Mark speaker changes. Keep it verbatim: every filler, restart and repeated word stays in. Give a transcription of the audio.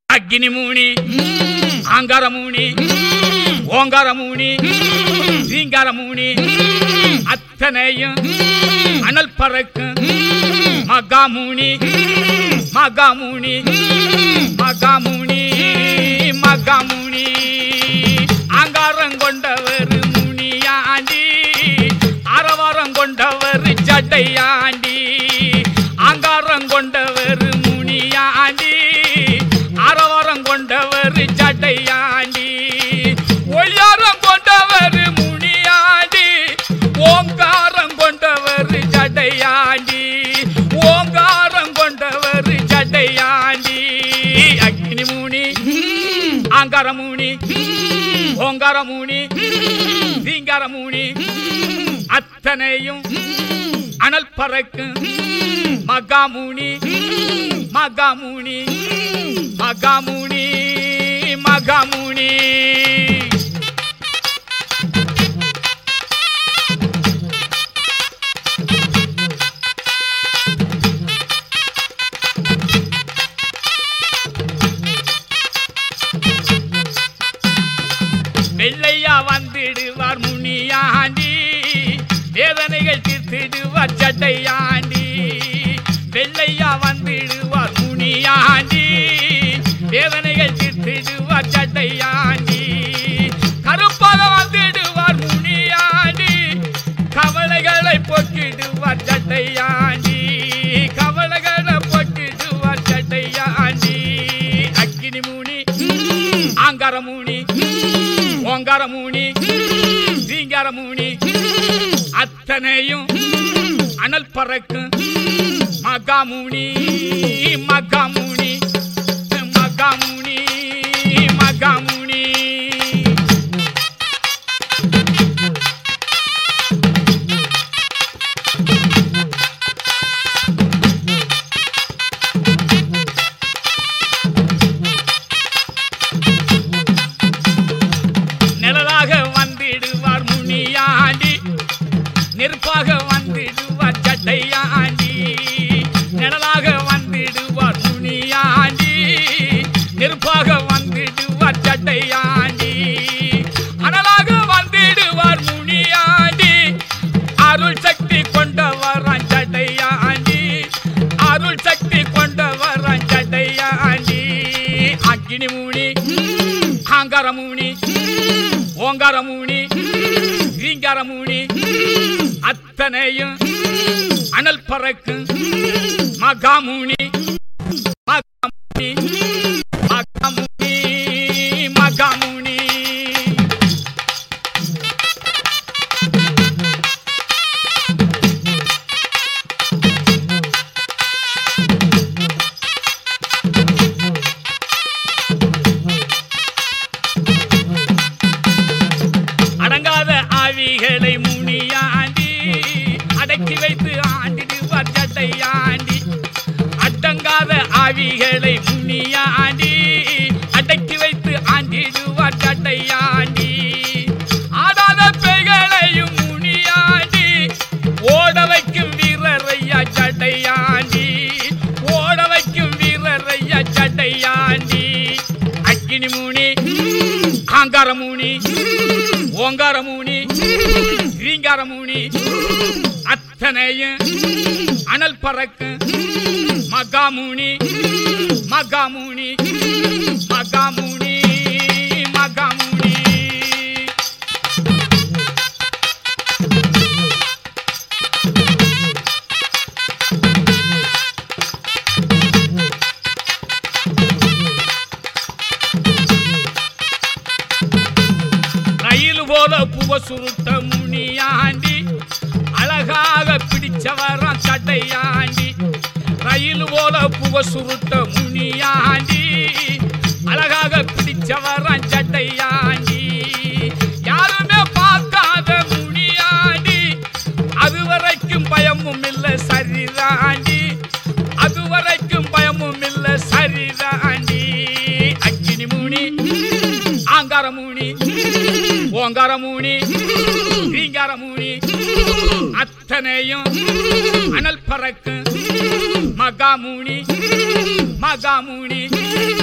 Speaker 1: அக்னி மூணி, ஆங்கார மூணி, ஓங்கார மூணி, ரீங்கார மூணி, அத்தனையும் அனல் பறக்கும் மகாமூனி, மகாமூனி, மகாமூனி, மகாமூனி. ஆங்காரம் கொண்டவர் முனியாண்டி, ஆரவாரம் கொண்டவர் ஜடையாண்டி. ஆங்காரம் கொண்டவர் முனியாண்டி, ஆரவாரம் கொண்டவர் ஜடையாண்டி. ஒய்யாரம் கொண்டவர் முனியாண்டி, ஓங்காரம் கொண்டவர் ஜடையாண்டி. ஓங்காரம் கொண்டவர் ஜடையாண்டி. அக்னி மூணி, ஆங்கார மூணி, ஓங்கார மூணி, ரீங்கார மூணி, அத்தனையும் அனல் பறக்கும் மகாமூனி, மகாமூனி, மகாமூனி, மகாமூனி. வெள்ளையா வந்திடுவார் முனியாண்டி, வேதனைகள் தீர்த்திடுவார் ஜடையாண்டி. வெள்ளையா வந்திடுவார் முனியாண்டி, வேதனைகள் தீர்த்திடுவார் ஜடையாண்டி. கருப்பாக வந்திடுவார் முனியாண்டி, கவலைகளை போக்கிடுவார் ஜடையாண்டி. கவலைகளை போக்கிடுவார் ஜடையாண்டி. அக்னி மூணி, ஆங்கார மூணி, ஓங்கார மூணி, ரீங்கார மூணி, அத்தனையும் அனல் பறக்கும் மகாமூனி, மகாமூனி, மகாமூனி, மகாமூனி. நிழலாக வந்திடுவார் முனியாண்டி, நெருப்பாக வந்திடுவார் ஜடையாண்டி. நிழலாக வந்திடுவார் முனியாண்டி, நெருப்பாக வந்திடுவார் ஜடையாண்டி. அனலாக வந்திடுவார் முனியாண்டி, அருள் சக்தி கொண்டவர் ஜடையாண்டி. அருள் சக்தி கொண்டவர் ஜடையாண்டி. அக்னி மூணி, ஆங்கார மூணி, ஓங்கார மூணி, ரீங்கார மூணி, அத்தனையும் அனல் பறக்கும் மகாமூனி, மகாமூனி, மகாமூனி, மகாமூனி. அடங்காத ஆவிகளை முனியாண்டி, அடக்கி வைத்து ஆண்டிடுவார் ஜடையாண்டி. அடங்காத ஆவிகளை முனியாண்டி, அடக்கி வைத்து ஆண்டிடுவார் ஜடையாண்டி. ஆடாத பேய்களையும் முனியாண்டி, ஓட வைக்கும் வீரரையா ஜடையாண்டி. ஓட வைக்கும் வீரரையா ஜடையாண்டி. அக்னி மூணி, ஆங்கார மூணி, ஓங்கார மூணி, ரீங்கார மூணி, அத்தனையும் அனல் பறக்கும் மகாமூனி, மகாமூனி, மகாமூனி, மகாமூனி. ரயில் போல புவ சுருட்ட முனியாண்டி, அழகாக பிடிச்சவரான் ஜடையாண்டி. ரயில் போல புவ சுருட்ட முனியாண்டி, அழகாக பிடிச்சவரான் ஜடையாண்டி. யாருமே பார்க்காத முனியாண்டி, அதுவரைக்கும் பயமும் இல்லை சரிதாண்டி. அதுவரைக்கும் பயமும் இல்லை சரிதாண்டி. அக்னி மூணி, ஆங்கார மூணி, ஓங்கார மூணி, ரீங்கார மூணி, அத்தனையும் அனல் பறக்கும் மகாமூனி, மகாமூனி,